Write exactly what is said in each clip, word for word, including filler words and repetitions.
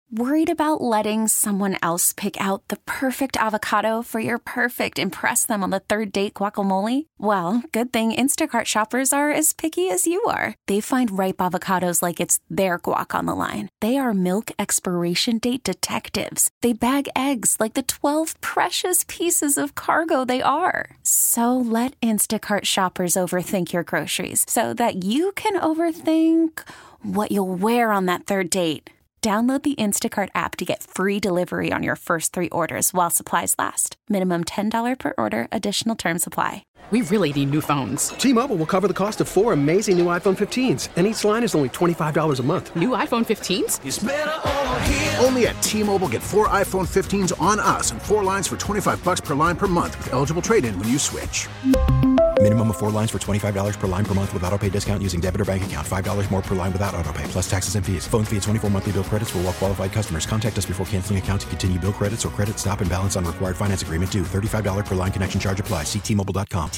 Worried about letting someone else pick out the perfect avocado for your perfect impress them on the third date guacamole? Well, good thing Instacart shoppers are as picky as you are. They find ripe avocados like it's their guac on the line. They are milk expiration date detectives. They bag eggs like the twelve precious pieces of cargo they are. So let Instacart shoppers overthink your groceries so that you can overthink what you'll wear on that third date. Download the Instacart app to get free delivery on your first three orders while supplies last. Minimum ten dollars per order. Additional terms apply. We really need new phones. T-Mobile will cover the cost of four amazing new iPhone fifteens, and each line is only twenty-five dollars a month. New iPhone fifteens? It's better over here. Only at T-Mobile, get four iPhone fifteens on us and four lines for twenty-five dollars per line per month with eligible trade-in when you switch. Minimum of four lines for twenty-five dollars per line per month with autopay discount using debit or bank account. five dollars more per line without autopay, plus taxes and fees. Phone fee at twenty-four monthly bill credits for well-qualified customers. Contact us before canceling account to continue bill credits or credit stop and balance on required finance agreement due. thirty-five dollars per line connection charge applies. See T Mobile dot com.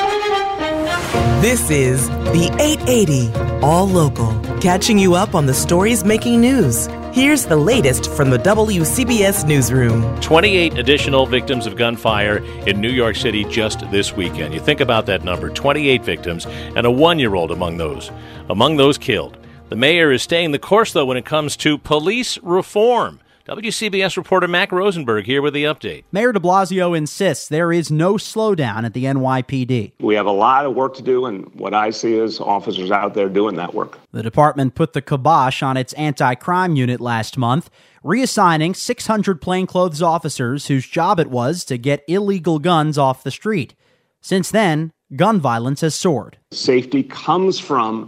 This is the eight eighty All Local, catching you up on the stories making news. Here's the latest from the W C B S Newsroom. twenty-eight additional victims of gunfire in New York City just this weekend. You think about that number, twenty-eight victims, and a one-year-old among those. Among those killed. The mayor is staying the course, though, when it comes to police reform. W C B S reporter Mac Rosenberg here with the update. Mayor de Blasio insists there is no slowdown at the N Y P D. We have a lot of work to do, and what I see is officers out there doing that work. The department put the kibosh on its anti-crime unit last month, reassigning six hundred plainclothes officers whose job it was to get illegal guns off the street. Since then, gun violence has soared. Safety comes from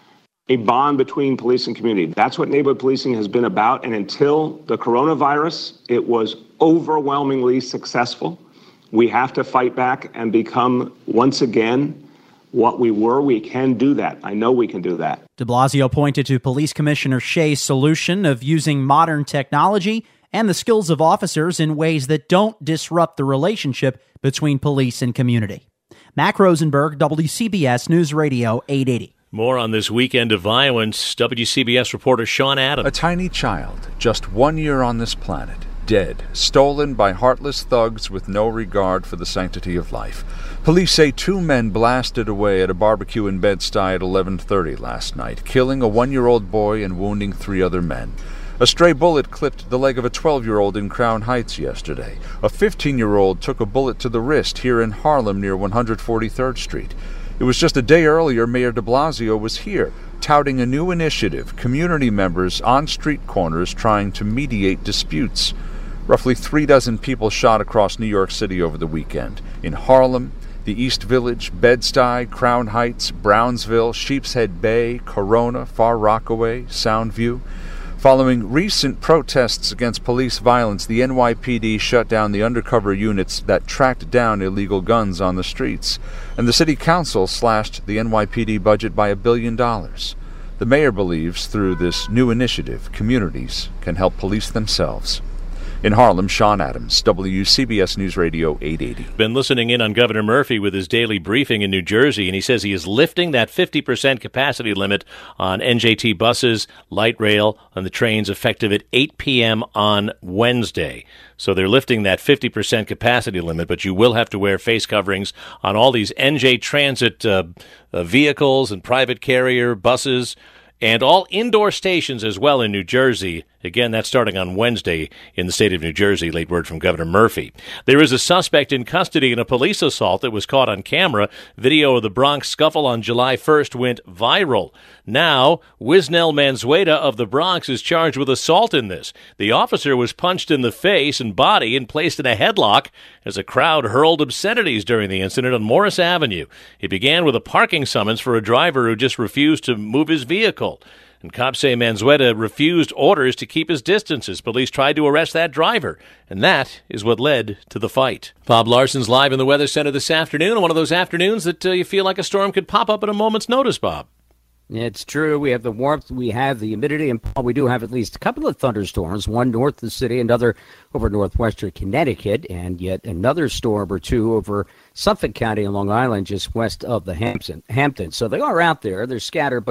a bond between police and community. That's what neighborhood policing has been about. And until the coronavirus, it was overwhelmingly successful. We have to fight back and become, once again, what we were. We can do that. I know we can do that. De Blasio pointed to Police Commissioner Shea's solution of using modern technology and the skills of officers in ways that don't disrupt the relationship between police and community. Mac Rosenberg, W C B S News Radio eight eighty. More on this weekend of violence. W C B S reporter Sean Adams. A tiny child, just one year on this planet, dead, stolen by heartless thugs with no regard for the sanctity of life. Police say two men blasted away at a barbecue in Bed-Stuy at eleven thirty last night, killing a one-year-old boy and wounding three other men. A stray bullet clipped the leg of a twelve-year-old in Crown Heights yesterday. A fifteen-year-old took a bullet to the wrist here in Harlem near one hundred forty-third Street. It was just a day earlier Mayor de Blasio was here, touting a new initiative, community members on street corners trying to mediate disputes. Roughly three dozen people shot across New York City over the weekend. In Harlem, the East Village, Bed-Stuy, Crown Heights, Brownsville, Sheepshead Bay, Corona, Far Rockaway, Soundview. Following recent protests against police violence, the N Y P D shut down the undercover units that tracked down illegal guns on the streets, and the city council slashed the N Y P D budget by a billion dollars. The mayor believes through this new initiative, communities can help police themselves. In Harlem, Sean Adams, W C B S News Radio eight eighty. Been listening in on Governor Murphy with his daily briefing in New Jersey, and he says he is lifting that fifty percent capacity limit on N J T buses, light rail, and the trains effective at eight p.m. on Wednesday. So they're lifting that fifty percent capacity limit, but you will have to wear face coverings on all these N J Transit uh, uh, vehicles and private carrier buses, and all indoor stations as well in New Jersey. Again, that's starting on Wednesday in the state of New Jersey. Late word from Governor Murphy. There is a suspect in custody in a police assault that was caught on camera. Video of the Bronx scuffle on July first went viral. Now, Wisnel Manzueta of the Bronx is charged with assault in this. The officer was punched in the face and body and placed in a headlock as a crowd hurled obscenities during the incident on Morris Avenue. It began with a parking summons for a driver who just refused to move his vehicle. And cops say Manzueta refused orders to keep his distance as police tried to arrest that driver. And that is what led to the fight. Bob Larson's live in the Weather Center this afternoon, one of those afternoons that uh, you feel like a storm could pop up at a moment's notice, Bob. It's true. We have the warmth, we have the humidity, and we do have at least a couple of thunderstorms, one north of the city, another over northwestern Connecticut, and yet another storm or two over Suffolk County and Long Island just west of the Hampton. Hamptons. So they are out there. They're scattered, but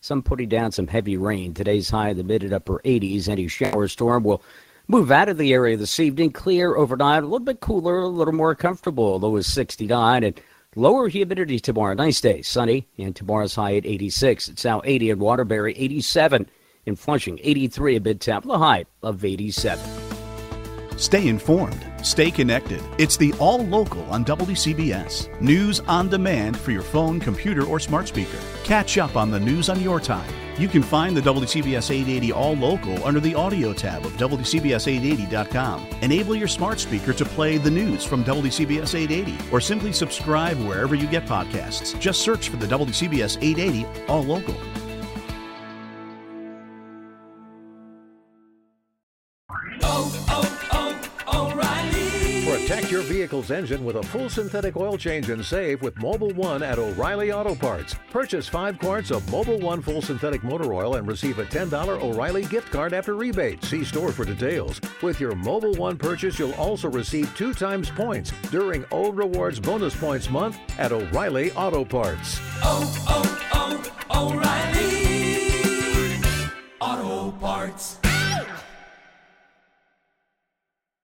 some putting down some heavy rain. Today's high in the mid and upper eighties. Any shower storm will move out of the area this evening. Clear overnight, a little bit cooler, a little more comfortable. Low is sixty-nine, and lower humidity tomorrow. Nice day, sunny, and tomorrow's high at eighty-six. It's now eighty in Waterbury, eighty-seven in Flushing, eighty-three in Midtown, the high of eighty-seven. Stay informed. Stay connected. It's the All Local on W C B S. News on demand for your phone, computer, or smart speaker. Catch up on the news on your time. You can find the W C B S eight eighty All Local under the audio tab of W C B S eight eighty dot com. Enable your smart speaker to play the news from W C B S eight eighty, or simply subscribe wherever you get podcasts. Just search for the W C B S eight eighty All Local. Protect your vehicle's engine with a full synthetic oil change and save with Mobil one at O'Reilly Auto Parts. Purchase five quarts of Mobil one full synthetic motor oil and receive a ten dollars O'Reilly gift card after rebate. See store for details. With your Mobil one purchase, you'll also receive two times points during O Rewards Bonus Points Month at O'Reilly Auto Parts. Oh, oh, oh, O'Reilly Auto Parts.